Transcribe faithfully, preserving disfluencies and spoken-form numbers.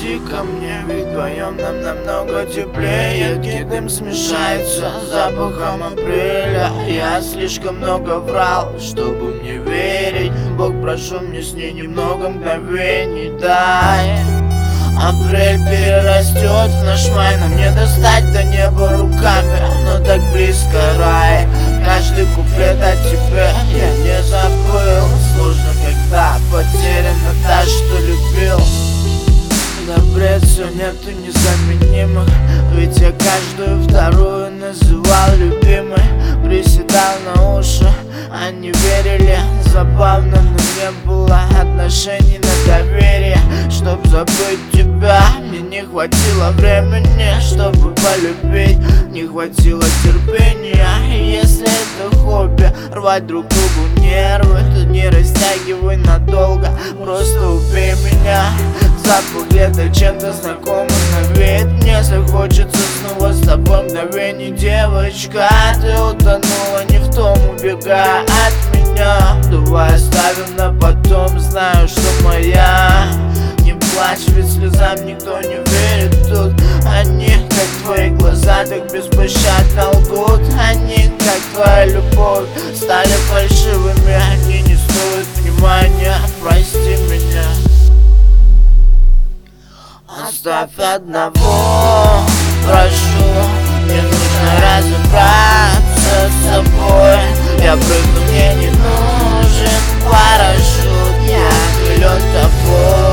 Иди ко мне, ведь вдвоем нам намного теплее. Едкий дым смешается с запахом апреля. Я слишком много врал, чтобы мне верить. Бог, прошу, мне с ней немного мгновений дай. Апрель перерастет в наш май, нам не достать до неба руками, но так близко рай. Каждый куплет от тебя я не забыл. Сложно, когда потеряно та, что любил. Да бред, все нету незаменимых, ведь я каждую вторую называл любимой. Приседал на уши, они верили. Забавно, но не было отношений на доверие. Чтоб забыть тебя, мне не хватило времени. Чтобы полюбить, не хватило терпения. И если это хобби, рвать друг другу нервы, то не растягивай надолго, просто убей меня. Запах лета чем-то знакомый на вид. Если хочется снова с тобой мгновений, девочка, ты утонула не в том, убегая от меня. Давай оставим на потом, знаю, что моя. Не плачь, ведь слезам никто не верит тут. Они, как твои глаза, так беспощадно лгут. Они, как твоя любовь, стали фальшивыми. Они не стоят внимания, прости меня. Оставь одного, прошу. Мне нужно разобраться с собой. Я прыгну, мне не нужен парашют. Я окрылен тобой.